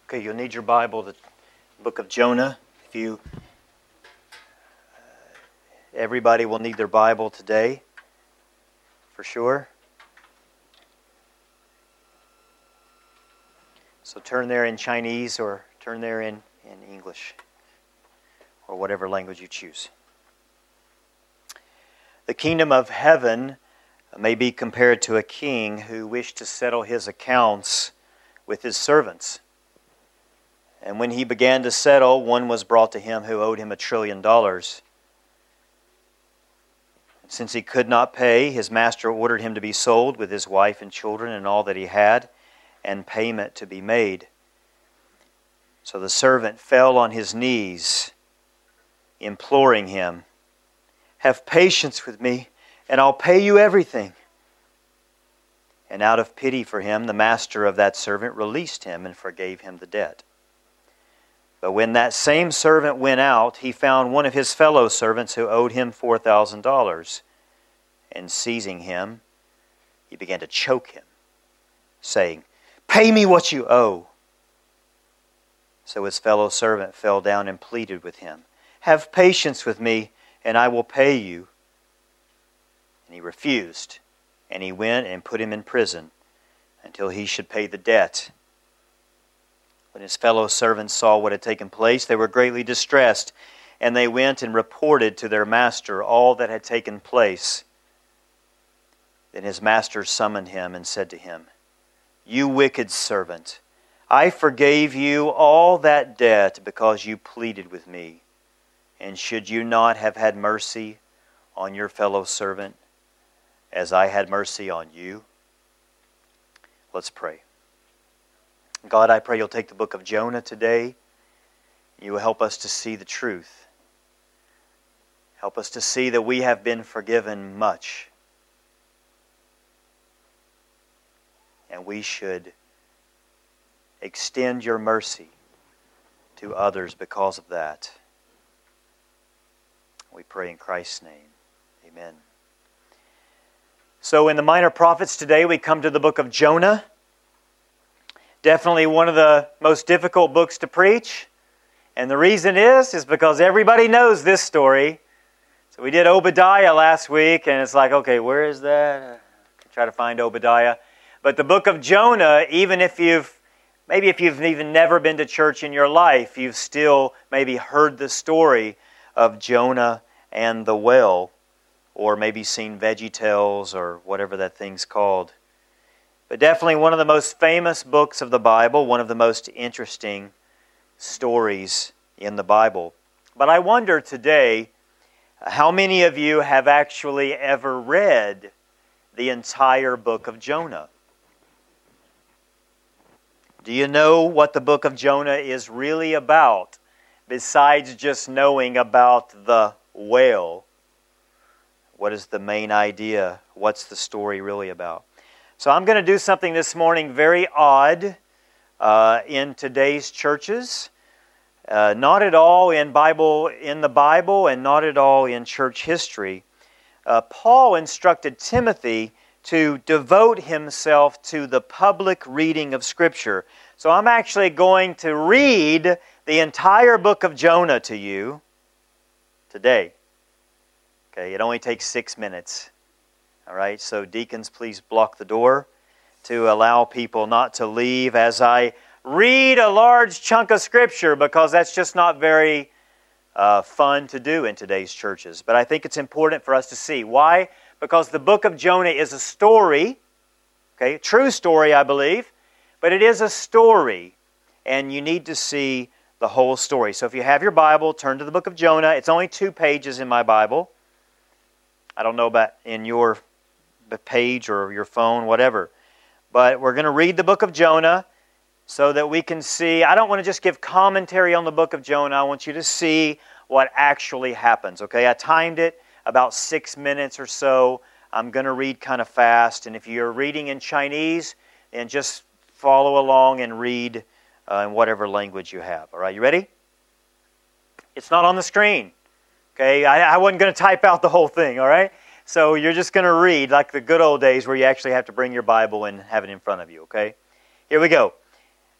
Okay, you'll need your Bible, the book of Jonah. Everybody will need their Bible today, for sure. So turn there in Chinese or turn there in English, or whatever language you choose. The kingdom of heaven may be compared to a king who wished to settle his accounts with his servants. And when he began to settle, one was brought to him who owed him $1 trillion. Since he could not pay, his master ordered him to be sold with his wife and children and all that he had, and payment to be made. So the servant fell on his knees, imploring him, "Have patience with me, and I'll pay you everything." And out of pity for him, the master of that servant released him and forgave him the debt. But when that same servant went out, he found one of his fellow servants who owed him $4,000. And seizing him, he began to choke him, saying, "Pay me what you owe." So his fellow servant fell down and pleaded with him, "Have patience with me, and I will pay you." And he refused, and he went and put him in prison until he should pay the debt. When his fellow servants saw what had taken place, they were greatly distressed, and they went and reported to their master all that had taken place. Then his master summoned him and said to him, "You wicked servant, I forgave you all that debt because you pleaded with me. And should you not have had mercy on your fellow servant as I had mercy on you?" Let's pray. God, I pray you'll take the book of Jonah today. You will help us to see the truth. Help us to see that we have been forgiven much. And we should extend your mercy to others because of that. We pray in Christ's name. Amen. So in the Minor Prophets today, we come to the book of Jonah. Definitely one of the most difficult books to preach. And the reason is because everybody knows this story. So we did Obadiah last week, and it's like, okay, where is that? Try to find Obadiah. But the book of Jonah, even if you've even never been to church in your life, you've still maybe heard the story of Jonah and the whale, or maybe seen VeggieTales or whatever that thing's called. But definitely one of the most famous books of the Bible, one of the most interesting stories in the Bible. But I wonder today, how many of you have actually ever read the entire book of Jonah? Do you know what the book of Jonah is really about, besides just knowing about the whale? What is the main idea? What's the story really about? So I'm going to do something this morning very odd in today's churches. Not at all in the Bible, and not at all in church history. Paul instructed Timothy to devote himself to the public reading of Scripture. So I'm actually going to read the entire book of Jonah to you today. Okay, it only takes 6 minutes. All right, so deacons, please block the door to allow people not to leave as I read a large chunk of Scripture, because that's just not very fun to do in today's churches. But I think it's important for us to see. Why? Because the book of Jonah is a story, okay, a true story, I believe, but it is a story, and you need to see the whole story. So if you have your Bible, turn to the book of Jonah. It's only 2 pages in my Bible. I don't know about in your page or your phone, whatever. But we're going to read the book of Jonah so that we can see. I don't want to just give commentary on the book of Jonah. I want you to see what actually happens. Okay, I timed it about 6 minutes or so. I'm going to read kind of fast. And if you're reading in Chinese, then just follow along and read in whatever language you have. All right, you ready? It's not on the screen. Okay, I wasn't going to type out the whole thing, all right? So you're just going to read like the good old days where you actually have to bring your Bible and have it in front of you, okay? Here we go.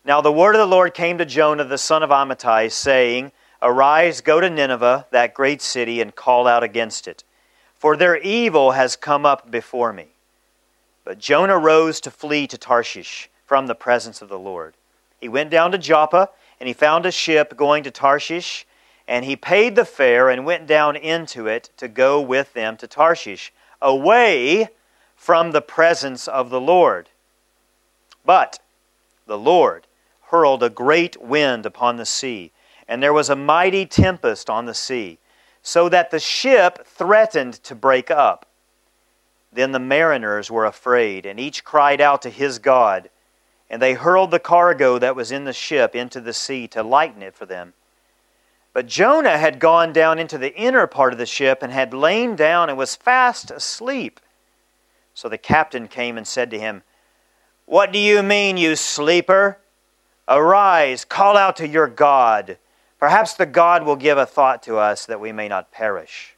Now the word of the Lord came to Jonah the son of Amittai, saying, Arise, go to Nineveh, that great city, and call out against it, for their evil has come up before me. But Jonah rose to flee to Tarshish from the presence of the Lord. He went down to Joppa, and he found a ship going to Tarshish, and he paid the fare and went down into it to go with them to Tarshish, away from the presence of the Lord. But the Lord hurled a great wind upon the sea, and there was a mighty tempest on the sea, so that the ship threatened to break up. Then the mariners were afraid, and each cried out to his God, and they hurled the cargo that was in the ship into the sea to lighten it for them. But Jonah had gone down into the inner part of the ship and had lain down and was fast asleep. So the captain came and said to him, What do you mean, you sleeper? Arise, call out to your God. Perhaps the God will give a thought to us that we may not perish.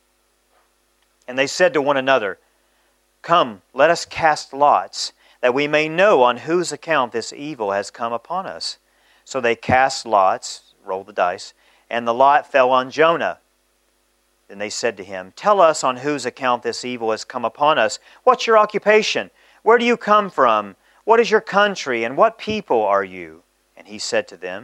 And they said to one another, Come, let us cast lots, that we may know on whose account this evil has come upon us. So they cast lots, rolled the dice, and the lot fell on Jonah. Then they said to him, Tell us on whose account this evil has come upon us. What's your occupation? Where do you come from? What is your country, and what people are you? And he said to them,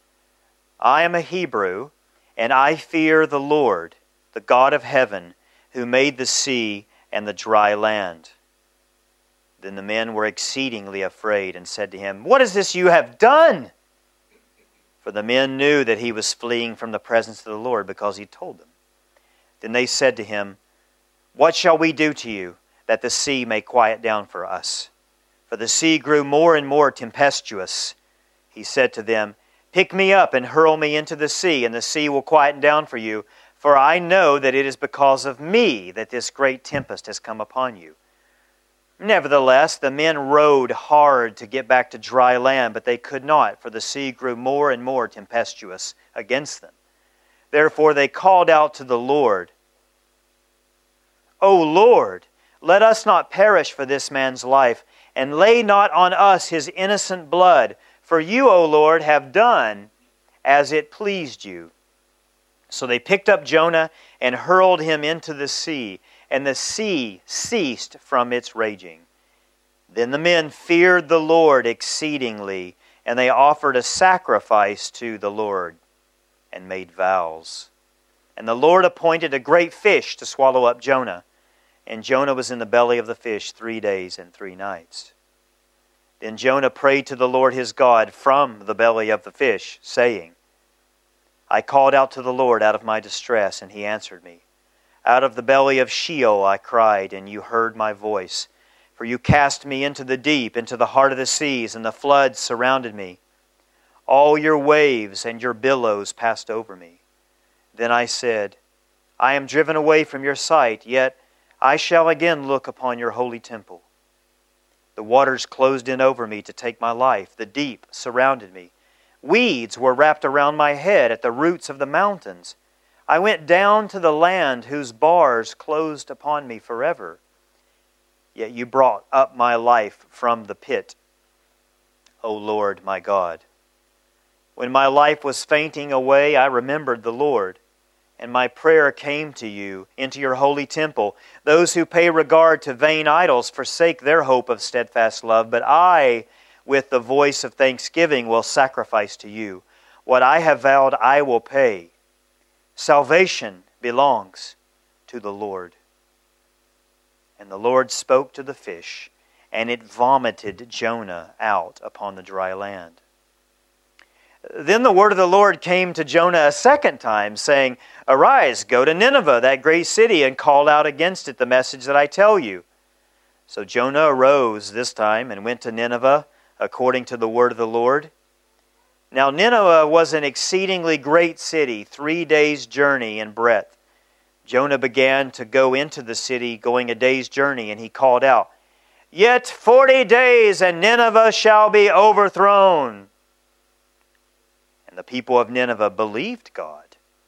I am a Hebrew, and I fear the Lord, the God of heaven, who made the sea and the dry land. Then the men were exceedingly afraid and said to him, What is this you have done? For the men knew that he was fleeing from the presence of the Lord, because he told them. Then they said to him, What shall we do to you, that the sea may quiet down for us? For the sea grew more and more tempestuous. He said to them, Pick me up and hurl me into the sea, and the sea will quieten down for you. For I know that it is because of me that this great tempest has come upon you. Nevertheless, the men rowed hard to get back to dry land, but they could not, for the sea grew more and more tempestuous against them. Therefore they called out to the Lord, O Lord, let us not perish for this man's life, and lay not on us his innocent blood. For you, O Lord, have done as it pleased you. So they picked up Jonah and hurled him into the sea, and the sea ceased from its raging. Then the men feared the Lord exceedingly, and they offered a sacrifice to the Lord and made vows. And the Lord appointed a great fish to swallow up Jonah, and Jonah was in the belly of the fish 3 days and 3 nights. Then Jonah prayed to the Lord his God from the belly of the fish, saying, I called out to the Lord out of my distress, and he answered me. Out of the belly of Sheol I cried, and you heard my voice. For you cast me into the deep, into the heart of the seas, and the floods surrounded me. All your waves and your billows passed over me. Then I said, I am driven away from your sight, yet I shall again look upon your holy temple. The waters closed in over me to take my life. The deep surrounded me. Weeds were wrapped around my head at the roots of the mountains. I went down to the land whose bars closed upon me forever. Yet you brought up my life from the pit, O Lord my God. When my life was fainting away, I remembered the Lord, and my prayer came to you into your holy temple. Those who pay regard to vain idols forsake their hope of steadfast love, but I, with the voice of thanksgiving, will sacrifice to you. What I have vowed I will pay. Salvation belongs to the Lord. And the Lord spoke to the fish, and it vomited Jonah out upon the dry land. Then the word of the Lord came to Jonah a second time, saying, Arise, go to Nineveh, that great city, and call out against it the message that I tell you. So Jonah arose this time and went to Nineveh, according to the word of the Lord. Now Nineveh was an exceedingly great city, 3 days' journey in breadth. Jonah began to go into the city, going a day's journey, and he called out, Yet 40 days, and Nineveh shall be overthrown. And the people of Nineveh believed God.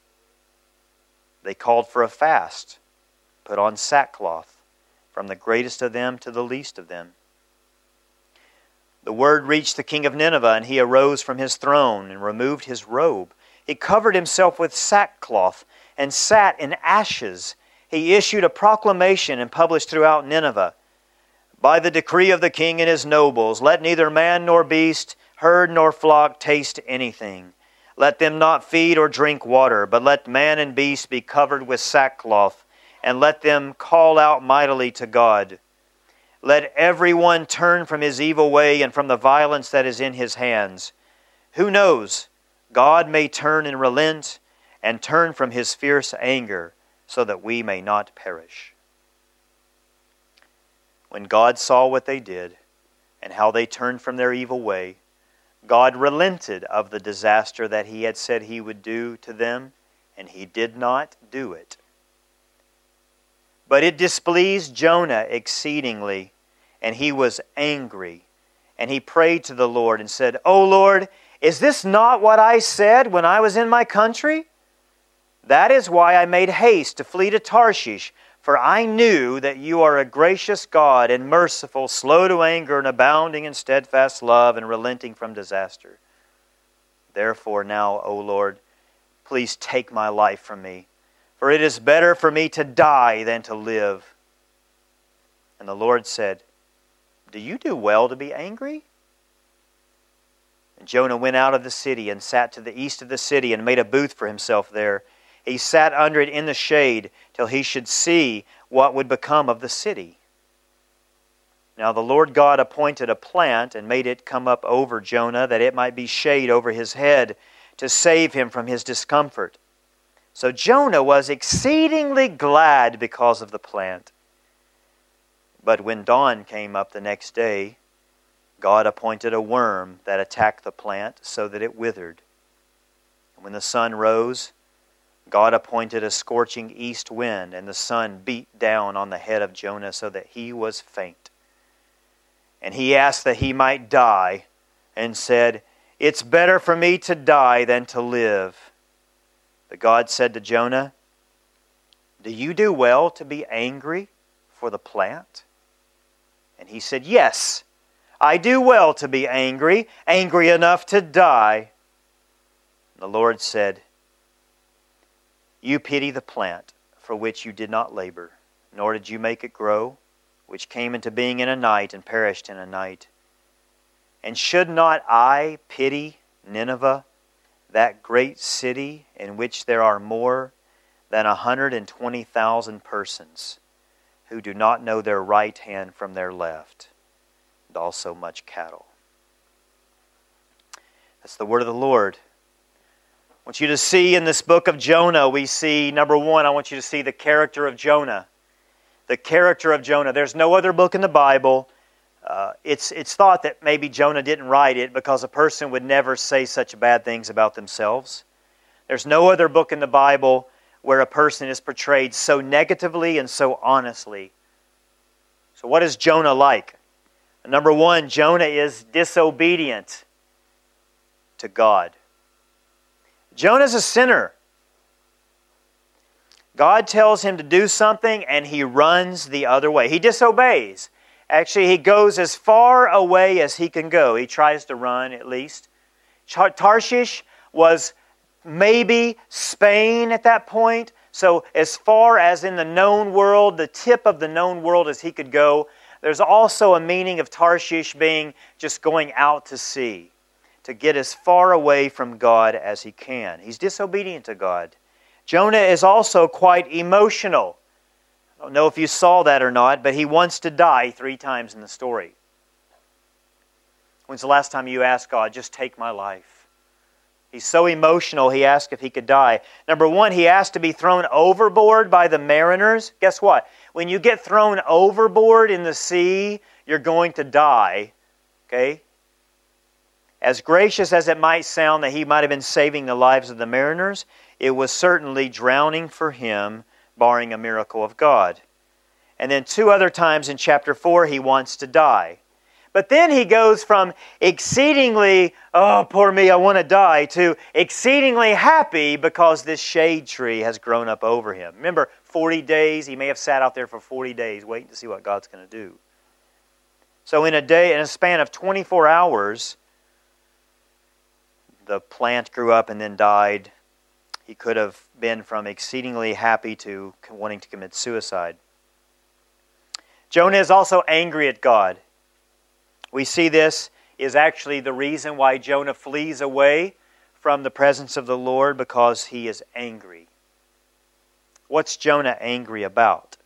They called for a fast, put on sackcloth, from the greatest of them to the least of them. The word reached the king of Nineveh, and he arose from his throne and removed his robe. He covered himself with sackcloth and sat in ashes. He issued a proclamation and published throughout Nineveh, "By the decree of the king and his nobles, let neither man nor beast, herd nor flock taste anything. Let them not feed or drink water, but let man and beast be covered with sackcloth, and let them call out mightily to God. Let everyone turn from his evil way and from the violence that is in his hands. Who knows? God may turn and relent and turn from his fierce anger so that we may not perish." When God saw what they did and how they turned from their evil way, God relented of the disaster that He had said He would do to them, and He did not do it. But it displeased Jonah exceedingly, and he was angry. And he prayed to the Lord and said, "O Lord, is this not what I said when I was in my country? That is why I made haste to flee to Tarshish, for I knew that you are a gracious God and merciful, slow to anger and abounding in steadfast love and relenting from disaster. Therefore now, O Lord, please take my life from me, for it is better for me to die than to live." And the Lord said, "Do you do well to be angry?" And Jonah went out of the city and sat to the east of the city and made a booth for himself there. He sat under it in the shade till he should see what would become of the city. Now the Lord God appointed a plant and made it come up over Jonah, that it might be shade over his head, to save him from his discomfort. So Jonah was exceedingly glad because of the plant. But when dawn came up the next day, God appointed a worm that attacked the plant so that it withered. And when the sun rose, God appointed a scorching east wind, and the sun beat down on the head of Jonah so that he was faint. And he asked that he might die, and said, "It's better for me to die than to live." But God said to Jonah, "Do you do well to be angry for the plant?" And he said, "Yes, I do well to be angry, angry enough to die." And the Lord said, "You pity the plant for which you did not labor, nor did you make it grow, which came into being in a night and perished in a night. And should not I pity Nineveh, that great city in which there are more than 120,000 persons who do not know their right hand from their left, and also much cattle?" That's the word of the Lord. I want you to see in this book of Jonah, we see, number one, I want you to see the character of Jonah. The character of Jonah. There's no other book in the Bible. It's thought that maybe Jonah didn't write it because a person would never say such bad things about themselves. There's no other book in the Bible where a person is portrayed so negatively and so honestly. So what is Jonah like? Number one, Jonah is disobedient to God. Jonah's a sinner. God tells him to do something and he runs the other way. He disobeys. Actually, he goes as far away as he can go. He tries to run at least. Tarshish was maybe Spain at that point. So as far as in the known world, the tip of the known world as he could go. There's also a meaning of Tarshish being just going out to sea, to get as far away from God as he can. He's disobedient to God. Jonah is also quite emotional. I don't know if you saw that or not, but he wants to die 3 times in the story. When's the last time you asked God, just take my life? He's so emotional, he asked if he could die. Number one, he asked to be thrown overboard by the mariners. Guess what? When you get thrown overboard in the sea, you're going to die. Okay? As gracious as it might sound that he might have been saving the lives of the mariners, it was certainly drowning for him, barring a miracle of God. And then 2 other times in chapter 4, he wants to die. But then he goes from exceedingly, oh, poor me, I want to die, to exceedingly happy because this shade tree has grown up over him. Remember, 40 days, he may have sat out there for 40 days waiting to see what God's going to do. So in a span of 24 hours, the plant grew up and then died. He could have been from exceedingly happy to wanting to commit suicide. Jonah is also angry at God. We see this is actually the reason why Jonah flees away from the presence of the Lord, because he is angry. What's Jonah angry about?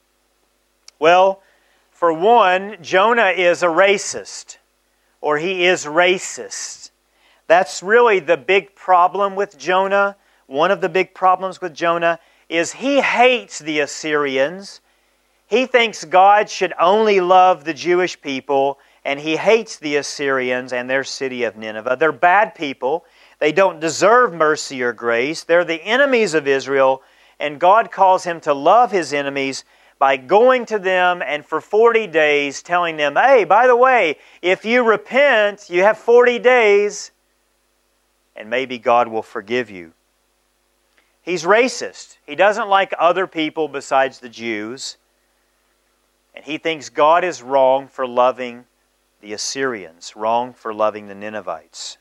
Well, for one, Jonah is a racist, or he is racist. That's really the big problem with Jonah. One of the big problems with Jonah is he hates the Assyrians. He thinks God should only love the Jewish people, and he hates the Assyrians and their city of Nineveh. They're bad people. They don't deserve mercy or grace. They're the enemies of Israel, and God calls him to love his enemies by going to them and for 40 days telling them, hey, by the way, if you repent, you have 40 days, and maybe God will forgive you. He's racist. He doesn't like other people besides the Jews. And he thinks God is wrong for loving the Assyrians, wrong for loving the Ninevites.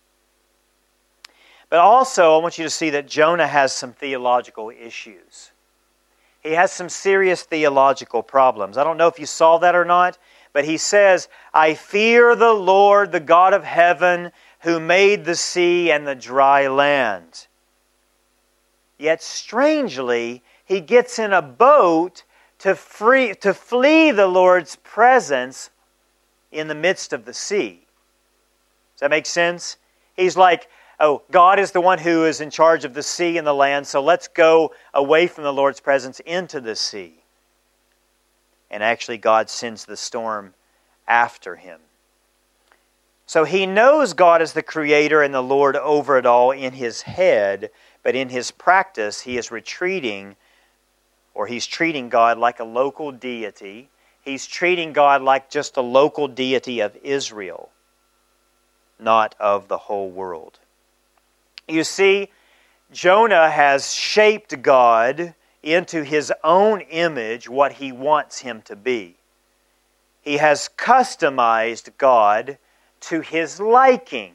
But also, I want you to see that Jonah has some theological issues. He has some serious theological problems. I don't know if you saw that or not, but he says, I fear the Lord, the God of heaven, who made the sea and the dry land. Yet strangely, he gets in a boat to flee the Lord's presence in the midst of the sea. Does that make sense? He's like, oh, God is the one who is in charge of the sea and the land, so let's go away from the Lord's presence into the sea. And actually, God sends the storm after him. So he knows God is the Creator and the Lord over it all in his head, but in his practice, he is retreating, or he's treating God like a local deity. He's treating God like just a local deity of Israel, not of the whole world. You see, Jonah has shaped God into his own image, what he wants him to be. He has customized God to his liking.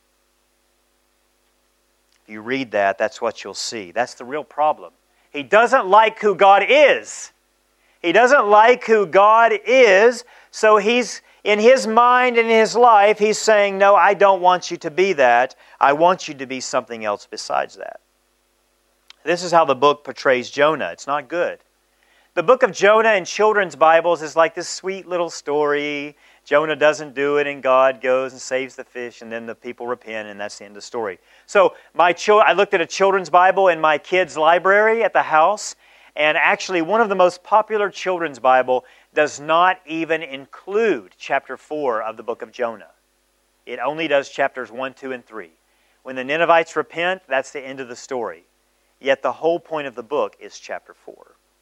If you read that, that's what you'll see. That's the real problem. He doesn't like who God is. He doesn't like who God is, so he's, in his mind and in his life, he's saying, no, I don't want you to be that. I want you to be something else besides that. This is how the book portrays Jonah. It's not good. The book of Jonah in children's Bibles is like this sweet little story. Jonah doesn't do it, and God goes and saves the fish, and then the people repent, and that's the end of the story. So I looked at a children's Bible in my kids' library at the house, and actually one of the most popular children's Bible does not even include chapter 4 of the book of Jonah. It only does chapters 1, 2, and 3. When the Ninevites repent, that's the end of the story. Yet the whole point of the book is chapter 4.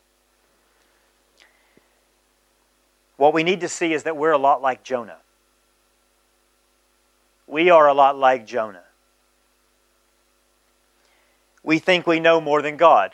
What we need to see is that we're a lot like Jonah. We are a lot like Jonah. We think we know more than God.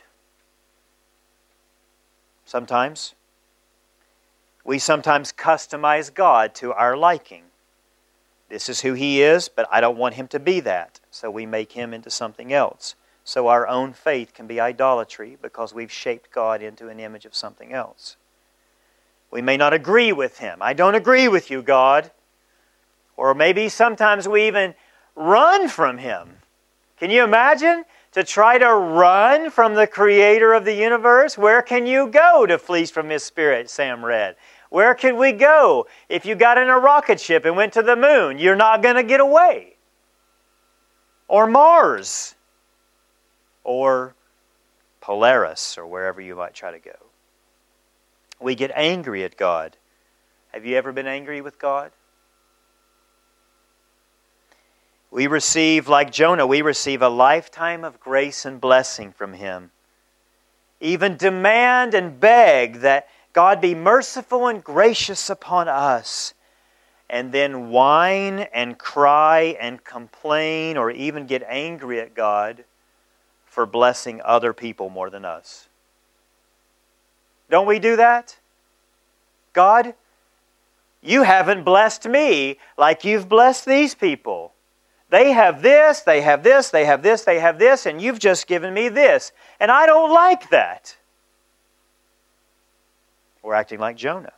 Sometimes. We sometimes customize God to our liking. This is who He is, but I don't want Him to be that. So we make Him into something else. So our own faith can be idolatry because we've shaped God into an image of something else. We may not agree with Him. I don't agree with you, God. Or maybe sometimes we even run from Him. Can you imagine? To try to run from the Creator of the universe? Where can you go to flee from His Spirit, Sam read? Where can we go if you got in a rocket ship and went to the moon? You're not going to get away. Or Mars. Or Polaris, or wherever you might try to go. We get angry at God. Have you ever been angry with God? We receive, like Jonah, we receive a lifetime of grace and blessing from Him. Even demand and beg that God be merciful and gracious upon us. And then whine and cry and complain or even get angry at God for blessing other people more than us. Don't we do that? God, You haven't blessed me like you've blessed these people. They have this, they have this, they have this, they have this, and you've just given me this. And I don't like that. We're acting like Jonah.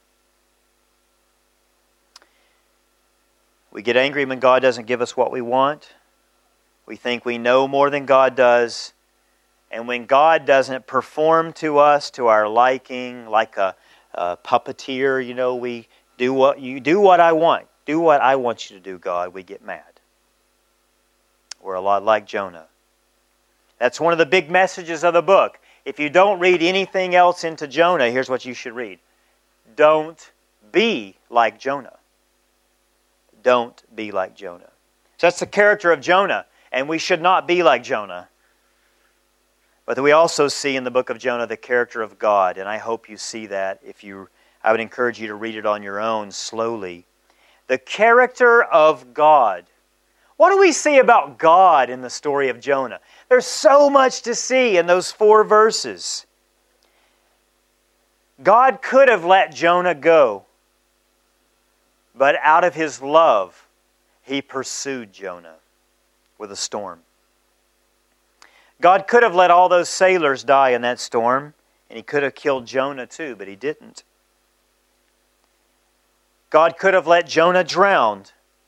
We get angry when God doesn't give us what we want. We think we know more than God does. And when God doesn't perform to us to our liking, like a puppeteer, we do what I want. Do what I want you to do, God. We get mad. We're a lot like Jonah. That's one of the big messages of the book. If you don't read anything else into Jonah, here's what you should read. Don't be like Jonah. Don't be like Jonah. So that's the character of Jonah, and we should not be like Jonah. But we also see in the book of Jonah the character of God, and I hope you see that. I would encourage you to read it on your own slowly. The character of God. What do we see about God in the story of Jonah? There's so much to see in those 4 verses. God could have let Jonah go, but out of His love, He pursued Jonah with a storm. God could have let all those sailors die in that storm, and He could have killed Jonah too, but He didn't. God could have let Jonah drown,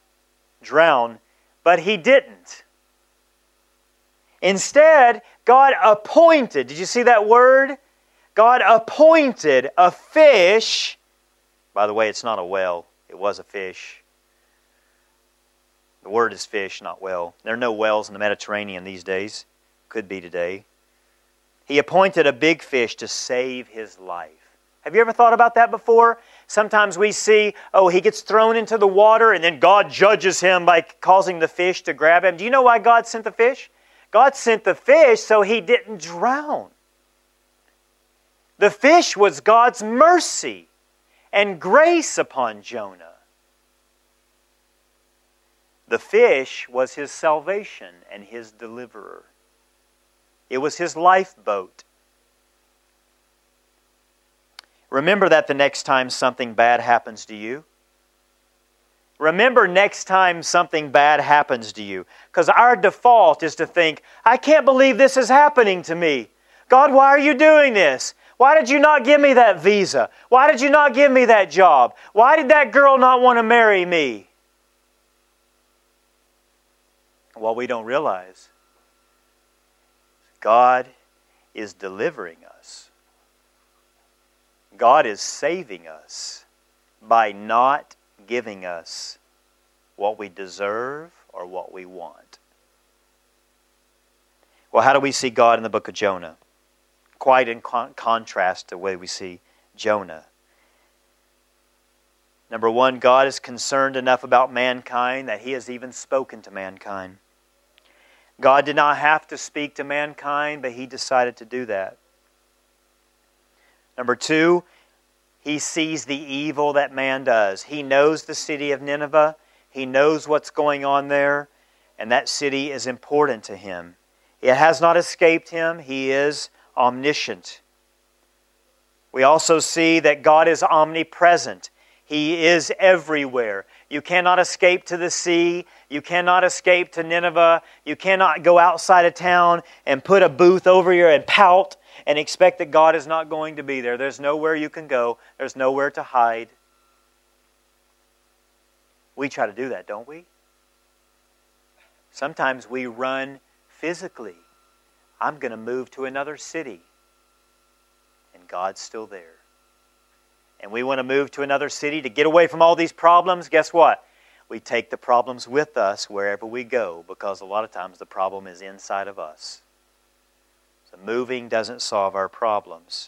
but He didn't. Instead, God appointed, did you see that word? God appointed a fish. By the way, it's not a whale. It was a fish. The word is fish, not whale. There are no whales in the Mediterranean these days. Could be today. He appointed a big fish to save his life. Have you ever thought about that before? Sometimes we see, he gets thrown into the water and then God judges him by causing the fish to grab him. Do you know why God sent the fish? God sent the fish so he didn't drown. The fish was God's mercy and grace upon Jonah. The fish was his salvation and his deliverer. It was his lifeboat. Remember that the next time something bad happens to you. Remember next time something bad happens to you. Because our default is to think, I can't believe this is happening to me. God, why are you doing this? Why did you not give me that visa? Why did you not give me that job? Why did that girl not want to marry me? Well, we don't realize God is delivering us. God is saving us by not giving us what we deserve or what we want. Well, how do we see God in the book of Jonah? Quite in contrast to the way we see Jonah. Number 1, God is concerned enough about mankind that He has even spoken to mankind. God did not have to speak to mankind, but He decided to do that. Number 2, He sees the evil that man does. He knows the city of Nineveh. He knows what's going on there, and that city is important to Him. It has not escaped Him. He is omniscient. We also see that God is omnipresent. He is everywhere. You cannot escape to the sea. You cannot escape to Nineveh. You cannot go outside of town and put a booth over here and pout and expect that God is not going to be there. There's nowhere you can go. There's nowhere to hide. We try to do that, don't we? Sometimes we run physically. I'm going to move to another city. And God's still there. And we want to move to another city to get away from all these problems. Guess what? We take the problems with us wherever we go, because a lot of times the problem is inside of us. So moving doesn't solve our problems.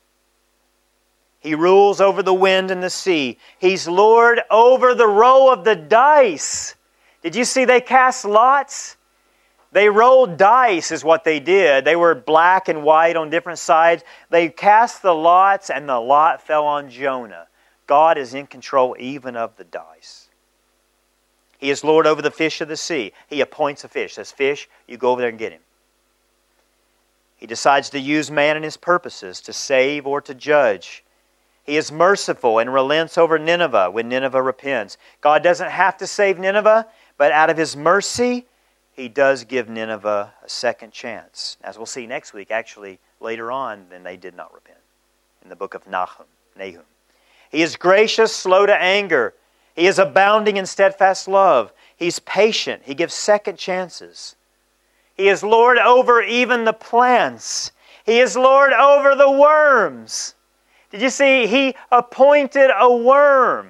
He rules over the wind and the sea. He's Lord over the roll of the dice. Did you see they cast lots? They rolled dice is what they did. They were black and white on different sides. They cast the lots and the lot fell on Jonah. God is in control even of the dice. He is Lord over the fish of the sea. He appoints a fish. Says, fish, you go over there and get him. He decides to use man in His purposes to save or to judge. He is merciful and relents over Nineveh when Nineveh repents. God doesn't have to save Nineveh, but out of His mercy, He does give Nineveh a second chance. As we'll see next week, actually, later on, then they did not repent. In the book of Nahum. He is gracious, slow to anger. He is abounding in steadfast love. He's patient. He gives second chances. He is Lord over even the plants. He is Lord over the worms. Did you see? He appointed a worm.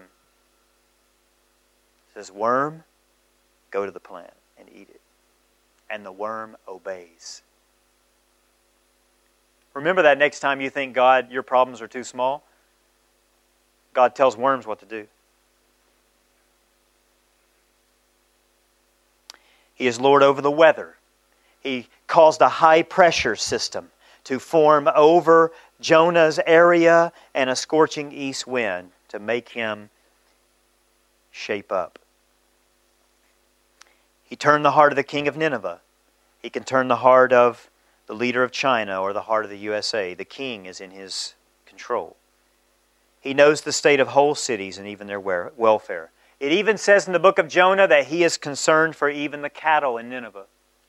It says, worm, go to the plant and eat it. And the worm obeys. Remember that next time you think, God, your problems are too small. God tells worms what to do. He is Lord over the weather. He caused a high pressure system to form over Jonah's area and a scorching east wind to make him shape up. He turned the heart of the king of Nineveh. He can turn the heart of the leader of China or the heart of the USA. The king is in His control. He knows the state of whole cities and even their welfare. It even says in the book of Jonah that He is concerned for even the cattle in Nineveh.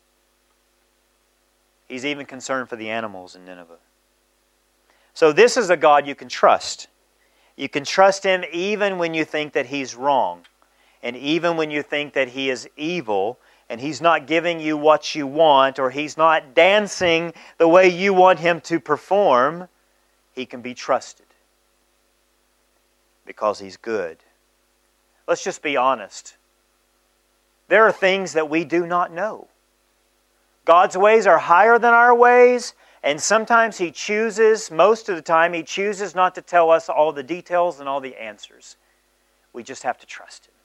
He's even concerned for the animals in Nineveh. So this is a God you can trust. You can trust Him even when you think that He's wrong. And even when you think that He is evil and He's not giving you what you want or He's not dancing the way you want Him to perform, He can be trusted. Because He's good. Let's just be honest. There are things that we do not know. God's ways are higher than our ways, and sometimes He chooses, most of the time, He chooses not to tell us all the details and all the answers. We just have to trust Him.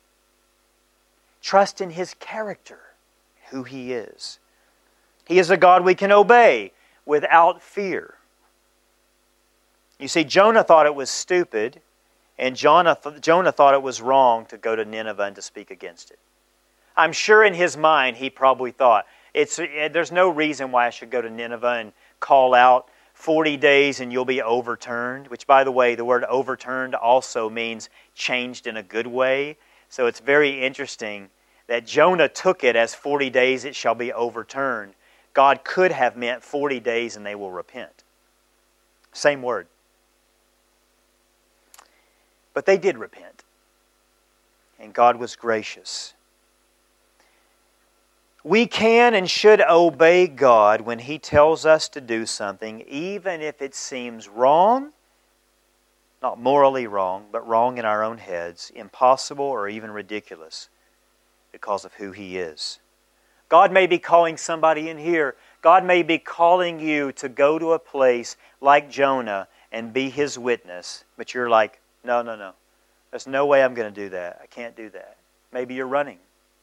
Trust in His character, who He is. He is a God we can obey without fear. You see, Jonah thought it was stupid, and Jonah thought it was wrong to go to Nineveh and to speak against it. I'm sure in his mind he probably thought, there's no reason why I should go to Nineveh and call out 40 days and you'll be overturned. Which, by the way, the word overturned also means changed in a good way. So it's very interesting that Jonah took it as 40 days it shall be overturned. God could have meant 40 days and they will repent. Same word. But they did repent. And God was gracious. We can and should obey God when He tells us to do something, even if it seems wrong, not morally wrong, but wrong in our own heads, impossible or even ridiculous, because of who He is. God may be calling somebody in here. God may be calling you to go to a place like Jonah and be His witness, but you're like, no. There's no way I'm going to do that. I can't do that. Maybe you're running.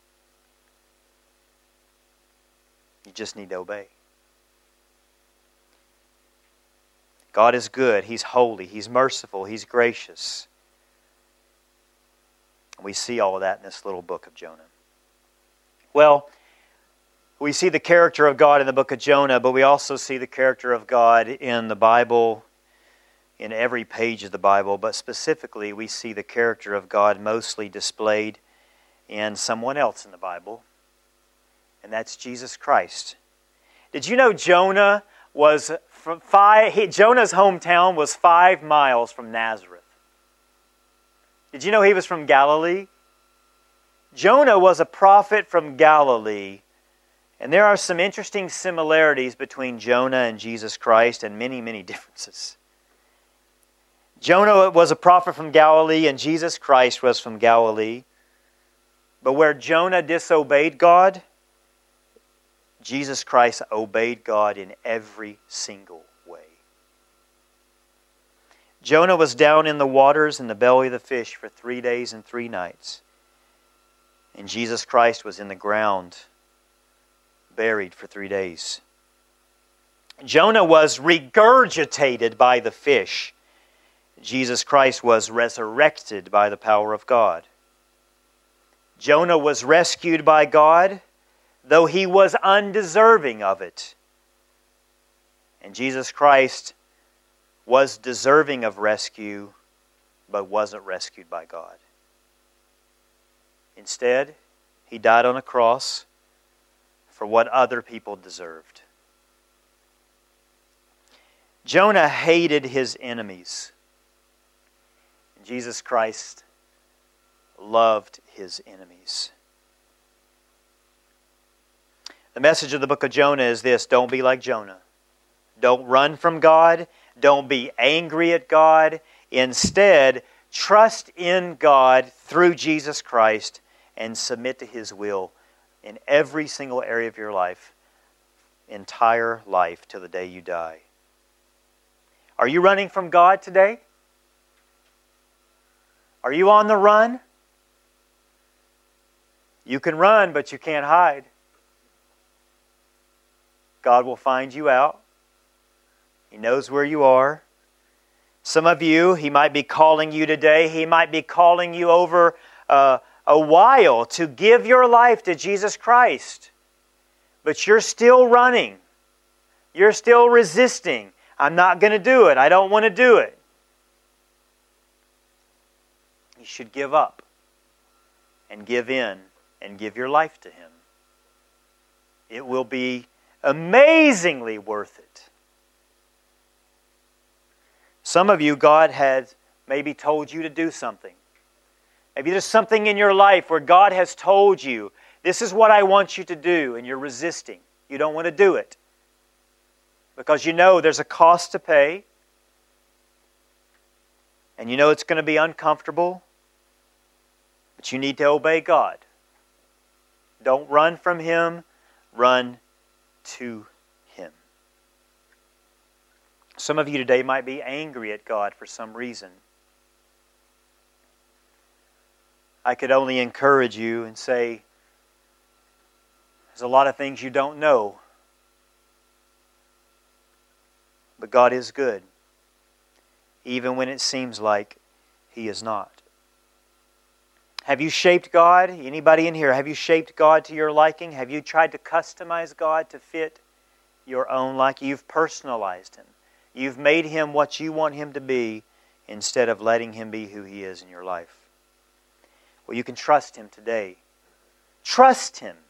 You just need to obey. God is good. He's holy. He's merciful. He's gracious. We see all of that in this little book of Jonah. Well, we see the character of God in the book of Jonah, but we also see the character of God in the Bible, in every page of the Bible, but specifically we see the character of God mostly displayed in someone else in the Bible, and that's Jesus Christ. Did you know Jonah was Jonah's hometown was 5 miles from Nazareth? Did you know he was from Galilee? Jonah was a prophet from Galilee, and there are some interesting similarities between Jonah and Jesus Christ and many, many differences. Jonah was a prophet from Galilee and Jesus Christ was from Galilee. But where Jonah disobeyed God, Jesus Christ obeyed God in every single way. Jonah was down in the waters in the belly of the fish for 3 days and 3 nights. And Jesus Christ was in the ground, buried for 3 days. Jonah was regurgitated by the fish. Jesus Christ was resurrected by the power of God. Jonah was rescued by God, though he was undeserving of it. And Jesus Christ was deserving of rescue, but wasn't rescued by God. Instead, He died on a cross for what other people deserved. Jonah hated his enemies. Jesus Christ loved His enemies. The message of the book of Jonah is this: don't be like Jonah. Don't run from God. Don't be angry at God. Instead, trust in God through Jesus Christ and submit to His will in every single area of your life, entire life, till the day you die. Are you running from God today? Are you on the run? You can run, but you can't hide. God will find you out. He knows where you are. Some of you, He might be calling you today. He might be calling you over a while to give your life to Jesus Christ. But you're still running. You're still resisting. I'm not going to do it. I don't want to do it. You should give up and give in and give your life to Him. It will be amazingly worth it. Some of you, God has maybe told you to do something. Maybe there's something in your life where God has told you, this is what I want you to do, and you're resisting. You don't want to do it because you know there's a cost to pay, and you know it's going to be uncomfortable, but you need to obey God. Don't run from Him, run to Him. Some of you today might be angry at God for some reason. I could only encourage you and say, there's a lot of things you don't know. But God is good, even when it seems like He is not. Have you shaped God? Anybody in here, have you shaped God to your liking? Have you tried to customize God to fit your own liking? You've personalized Him. You've made Him what you want Him to be instead of letting Him be who He is in your life. Well, you can trust Him today. Trust Him.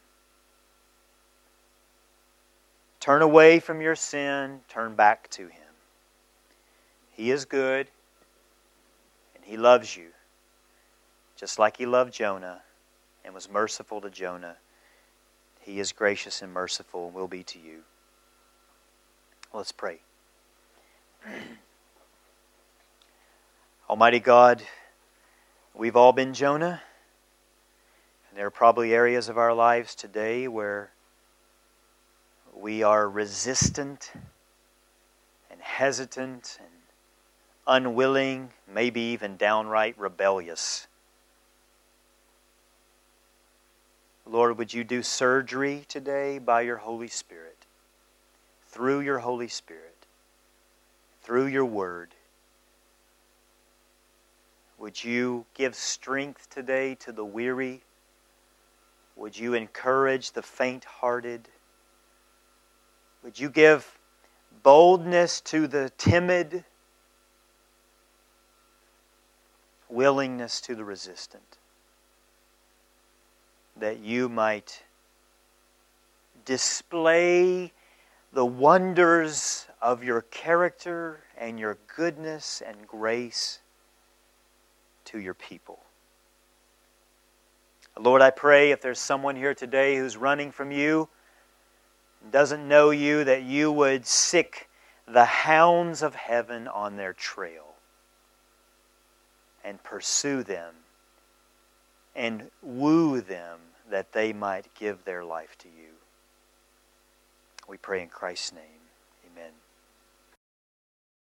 Turn away from your sin. Turn back to Him. He is good, and He loves you. Just like He loved Jonah and was merciful to Jonah, He is gracious and merciful and will be to you. Let's pray. Almighty God, we've all been Jonah, and there are probably areas of our lives today where we are resistant and hesitant and unwilling, maybe even downright rebellious. Lord, would You do surgery today by Your Holy Spirit, through Your Holy Spirit, through Your Word. Would You give strength today to the weary? Would You encourage the faint-hearted? Would You give boldness to the timid, willingness to the resistant, that You might display the wonders of Your character and Your goodness and grace to Your people. Lord, I pray if there's someone here today who's running from You, doesn't know You, that You would sick the hounds of heaven on their trail and pursue them and woo them that they might give their life to You. We pray in Christ's name. Amen.